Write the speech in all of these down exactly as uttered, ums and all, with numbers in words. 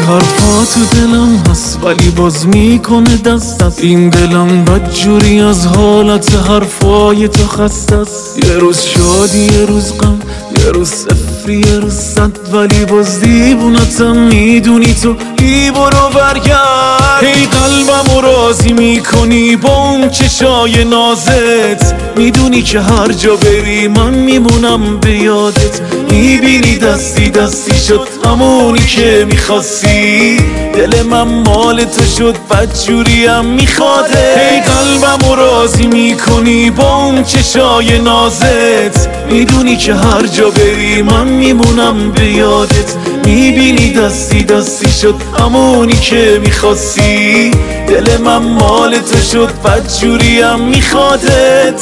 حرفا تو دلم هست ولی باز میکنه دست است. این دلم بدجوری از حالت حرفای تو خسته است. یه روز شادی یه روز غم، یه روز صفری یه روز صد، ولی باز دیوونتم میدونی تو. بی برو برگرد، هی قلبمو راضی میکنی با اون چشای نازت. میدونی که هر جا بری من میمونم به یادت. میبینی دستی دستی شد همونی که میخواستی. دل من مال تو شد بدجوریم میخواده. هی قلبمو راضی میکنی با اون چشای نازت. میدونی که هر جا بری من میمونم به یادت. میبینی دستی دستی شد همونی که میخواستی. دل من مال تو شد بدجوریم میخوادت.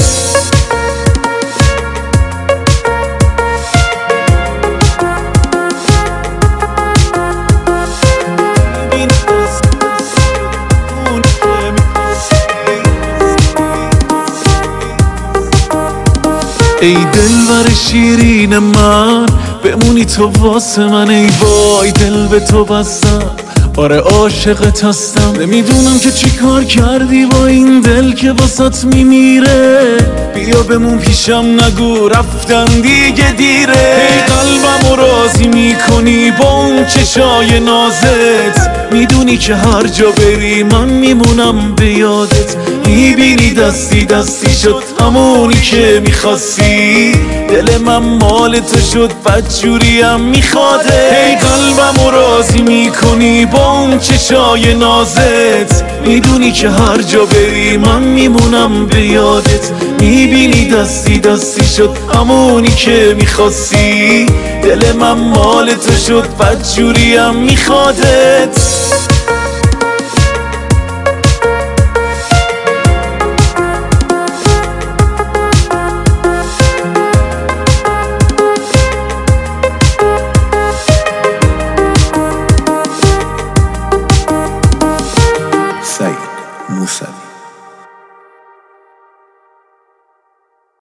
ای دلبر شیرین من، بمونی تو واسه من. ای وای دل به تو بستم، آره عاشقت هستم. نمیدونم که چی کار کردی با این دل که واسط میمیره. بیا بمون پیشم نگو رفتن دیگه دیره. ای قلبمو راضی میکنی با اون چشای نازت. میدونی که هر جا بری من میمونم به یادت. میبینی دستی دستی شد همونی که میخواستی. دل من مال تو شد بدجوریم میخواده. ای قلبمو راضی میکنی با اون چشای نازت. میدونی که هر جا بری من میمونم به یادت. میبینی دستی دستی شد همونی که میخواستی. دل من مال تو شد بدجوریم میخوادت.